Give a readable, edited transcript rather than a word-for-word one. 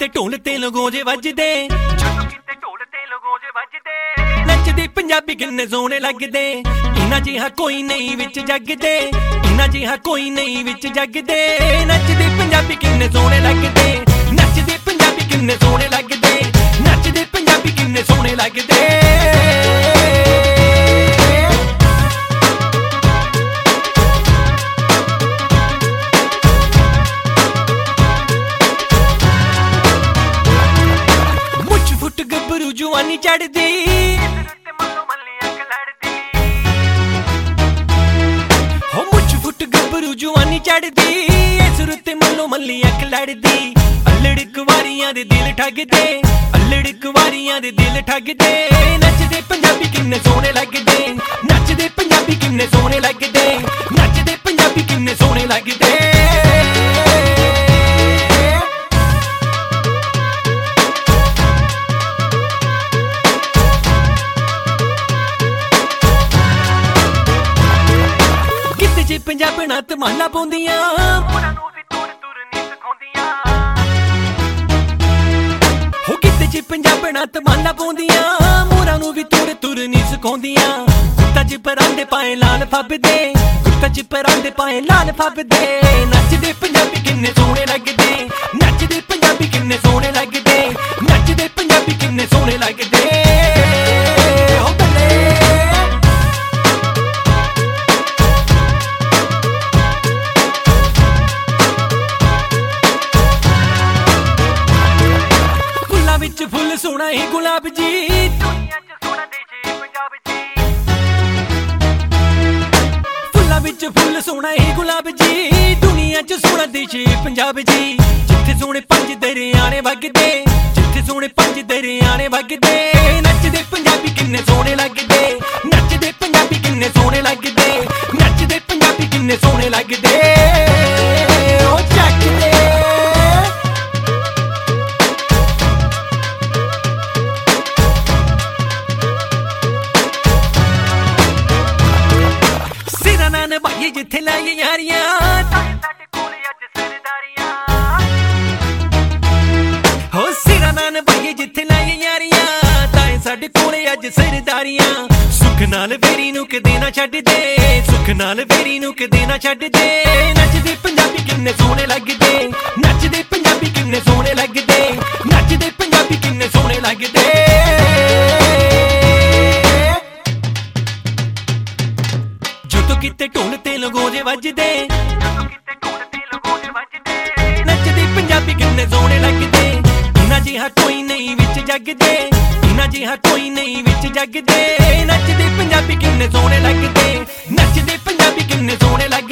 किते ढोल ते लगोजे वजदे नचदे पंजाबी किन्ने सोहणे लगदे इन्हां जिहा कोई नहीं विच जगदे इन्हां जिहा कोई नहीं विच जगदे नचदे पंजाबी किन्ने सोहणे लगदे नचदे पंजाबी किन्ने सोहणे लगदे नचदे पंजाबी किन्ने सोहणे लगदे जवानी चढ़दी हो मुछ फुट गबरू जवानी चढ़दी इस रुते मल्लो मल्ली अख लड़दी अल्लड़ कुवारियां दे दिल ठगदे अल्लड़ कुवारियां दे दिल ठगदे नचदे पंजाबी किन्ने सोहणे लगदे नचदे पंजाबी किन्ने सोहणे लगदे नचदे पंजाबी किन्ने सोहणे लगदे पंजाबना तमाला पाउंदियां हो गिद्ध च पंजाबना तमाला पाउंदियां मोरां नूं वी तुर तुर नहीं सिखाउंदियां गुत्ता च परांदे पाए लाल फबदे गुत्ता च परांदे पाए लाल फबदे नचदे पंजाबी किन्ने सोहणे लगदे नचदे पंजाबी किन्ने सोहणे लगदे नचदे पंजाबी किन्ने सोहणे लगदे फुल सोना ही गुलाब जी फुल्ला विच फुल सोना ही गुलाब जी दुनिया च सोना देश पंजाब जी जिथे सोने पंज दरियाने वगदे जिथे सोने पंज दरियाने वगदे नचदे पंजाबी किन्ने सोहणे लगदे नचदे पंजाबी किन्ने सोहणे लगदे नचदे पंजाबी किन्ने सोहणे लगदे ओ चकदे भाई जिथे लाइए यारियां हो सिरा नान भाई जिथे लाइए यारियां ताए साडे कोले अज सरदारियां सुख नाल वेरी नूं कदे ना छड्ड दे सुख नाल वेरी नूं कदे ना छड्ड दे नचदे पंजाबी किन्ने सोहणे लगदे नचदे पंजाबी किन्ने सोहणे लगदे नचदे पंजाबी किन्ने सोहणे लगदे किते ढोल ते लगोजे वजदे नचदे पंजाबी किन्ने सोहणे लगदे इन्हां जिहा कोई नहीं विच जगदे इन्हां जिहा कोई नहीं विच जगदे नचदे पंजाबी किन्ने सोहणे लगदे नचदे पंजाबी किन्ने सोहणे लगदे